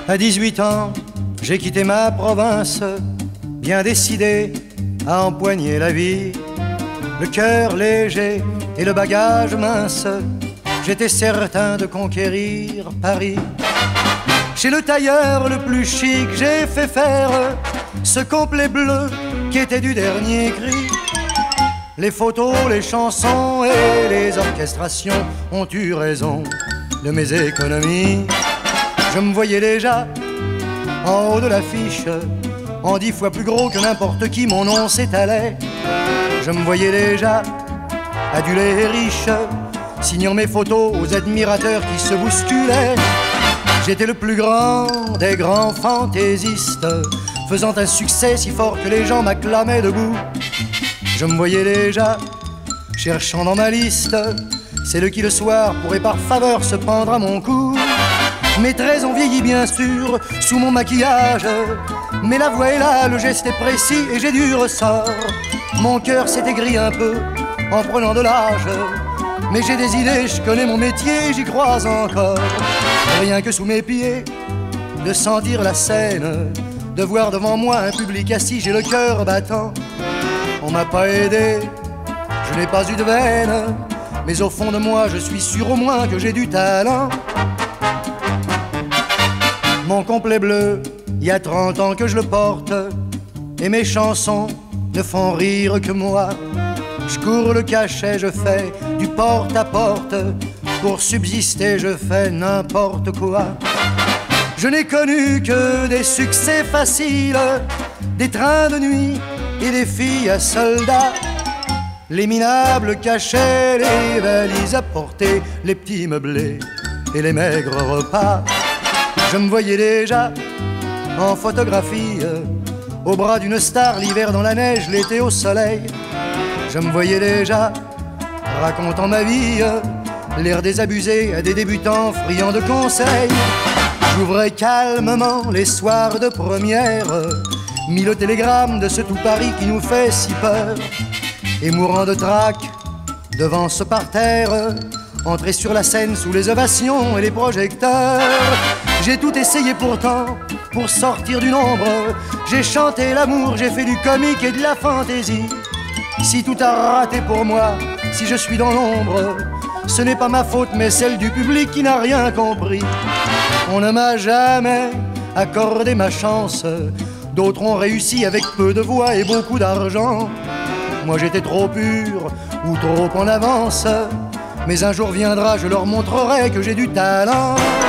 À 18 ans, j'ai quitté ma province, bien décidé à empoigner la vie. Le cœur léger et le bagage mince, j'étais certain de conquérir Paris. Chez le tailleur le plus chic, j'ai fait faire ce complet bleu qui était du dernier cri. Les photos, les chansons et les orchestrations ont eu raison de mes économies. Je me voyais déjà en haut de l'affiche, en 10 fois plus gros que n'importe qui, mon nom s'étalait. Je me voyais déjà adulé et riche, signant mes photos aux admirateurs qui se bousculaient. J'étais le plus grand des grands fantaisistes, faisant un succès si fort que les gens m'acclamaient debout. Je me voyais déjà cherchant dans ma liste celle qui le soir pourrait par faveur se prendre à mon cou. Mes traits ont vieilli bien sûr sous mon maquillage, mais la voix est là, le geste est précis et j'ai du ressort. Mon cœur s'est aigri un peu en prenant de l'âge, mais j'ai des idées, je connais mon métier, j'y crois encore. Rien que sous mes pieds, de sentir la scène, de voir devant moi un public assis, j'ai le cœur battant. On m'a pas aidé, je n'ai pas eu de veine, mais au fond de moi je suis sûr au moins que j'ai du talent. Mon complet bleu, il y a 30 ans que je le porte, et mes chansons ne font rire que moi. Je cours le cachet, je fais du porte-à-porte, pour subsister je fais n'importe quoi. Je n'ai connu que des succès faciles, des trains de nuit et des filles à soldats. Les minables cachets, les valises à porter, les petits meublés et les maigres repas. Je me voyais déjà en photographie, au bras d'une star, l'hiver dans la neige, l'été au soleil. Je me voyais déjà racontant ma vie, l'air désabusé à des débutants friands de conseils. J'ouvrais calmement les soirs de première, mis le télégramme de ce tout Paris qui nous fait si peur. Et mourant de trac devant ce parterre, entrer sur la scène sous les ovations et les projecteurs. J'ai tout essayé pourtant pour sortir du nombre. J'ai chanté l'amour, j'ai fait du comique et de la fantaisie. Si tout a raté pour moi, si je suis dans l'ombre, ce n'est pas ma faute mais celle du public qui n'a rien compris. On ne m'a jamais accordé ma chance, d'autres ont réussi avec peu de voix et beaucoup d'argent. Moi j'étais trop pur ou trop en avance, mais un jour viendra, je leur montrerai que j'ai du talent.